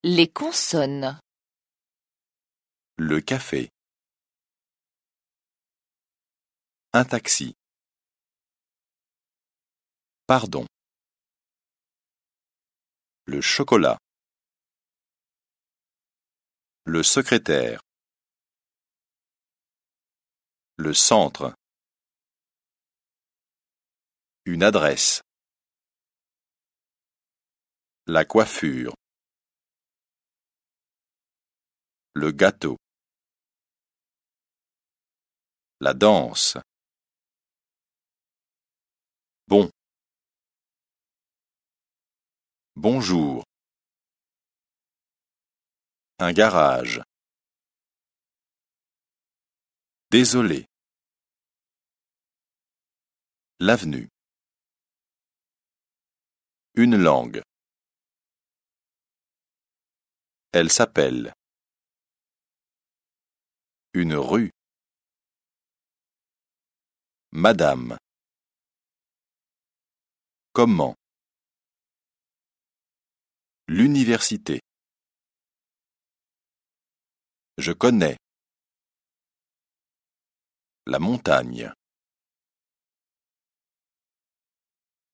Les consonnes. Le café. Un taxi. Pardon. Le chocolat. Le secrétaire. Le centre. Une adresse. La coiffure. Le gâteau. La danse. Bon. Bonjour. Un garage. Désolé. L'avenue. Une langue. Elle s'appelle. Une rue. Madame. Comment? L'université. Je connais. La montagne.